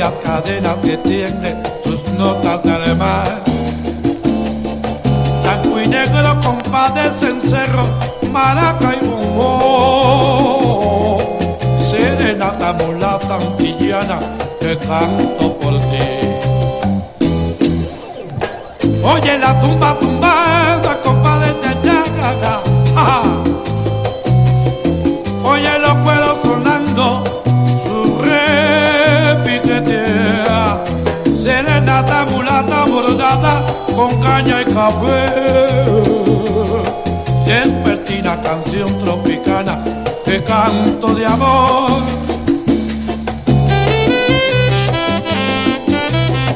varias cadenas que tienen sus notas de alemán. Blanco y negro, compás de cencerro, maraca y bombón. Serenata mulata antillana, que canto por ti. Oye la tumba tumbada, compadre de Yaga, ajá. Oye los cueros sonando, su repiquetea. Serenata mulata bordada, con caña y café. Despertina canción tropicana, que canto de amor.